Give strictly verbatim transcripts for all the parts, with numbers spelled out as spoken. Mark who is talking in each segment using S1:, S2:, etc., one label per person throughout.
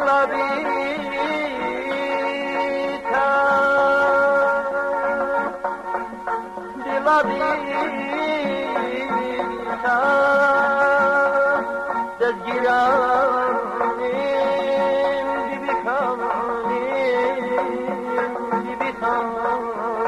S1: دلا بیتا دلا بیتا دزگیرانیم بی بی خانیم بی بی خانیم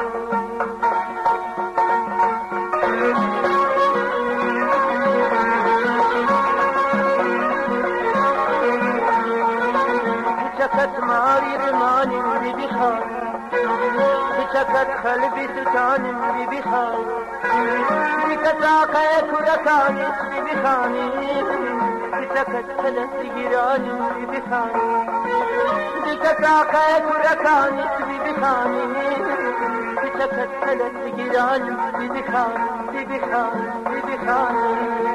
S1: چکت ماری رمانیم بی بی خانیم چکت خلبی ستانیم بی بی خانیم دیکت آقای کرکانیم بی بی خانیم چکت خلت گیرانیم بی بی خانیم دیکت آقای کرکانیم بی بی خانیم چکت خلت گیرانیم بی بی خانیم بی بی خانیم بی بی خانیم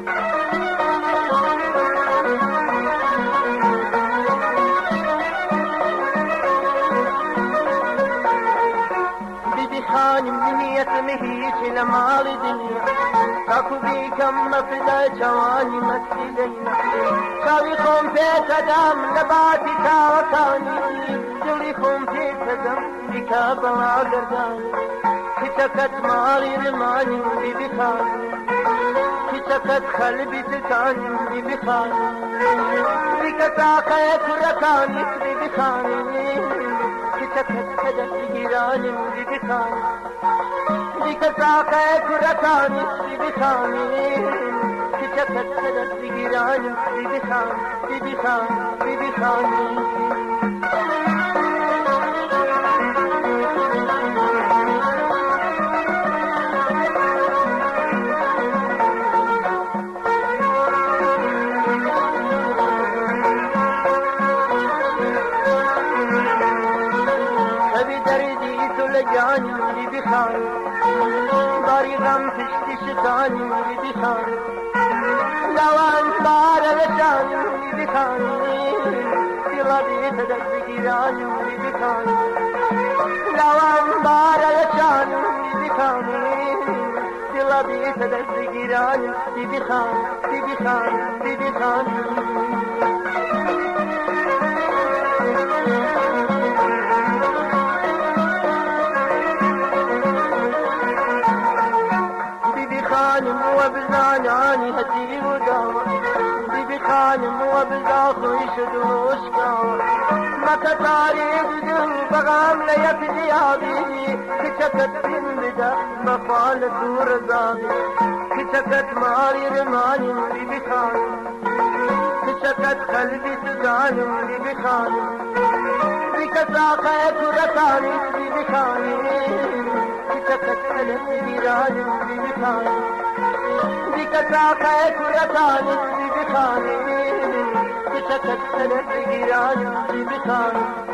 S1: خانم نهيت مهيش لمال دنيا تاكو بيكم مفدا جواني مسيلينا شاوي خون بيت دام نباتي تاوكاني دلي خون بيت دام بيكا بلا قرداني كتكت مالي رماني بيبي خاني كتكت خلبي ستاني بيبي خاني بيكتاقيت ركاني بيبي خاني چکت خدت گیرانیم بی بی خانیم دیکت آقای کرکانیم بی بی خانیم چکت خدت گیرانیم بی بی خانیم بی بی خانیم بی بی خانیم جاني بی خانیم باری غم پشتی شتانیم بی خانیم لوان بار لشانیم بی خانیم دلا بیت دست گیرانیم بی خانیم لوان بار لشانیم بی خانیم دلا بیت دست گیرانیم بی خانیم بی خانیم بی خانیم وبزاناني هدي وداوة بيبي خانم وبزاخو يشدوش كاوة ما كتاري بدل بغام ليك ديابي كتكت بنبدا مفال دور زابي كتكت ماري رماني بيبي خانم كتكت قلبي تزانم بيبي خانم بكساقيت ركاني بيبي خانم كتكت قلبي جيرانم بيبي خانم بكساقيت ركاني بيبي خانم كتكت قلبي جيرانم بيبي خانم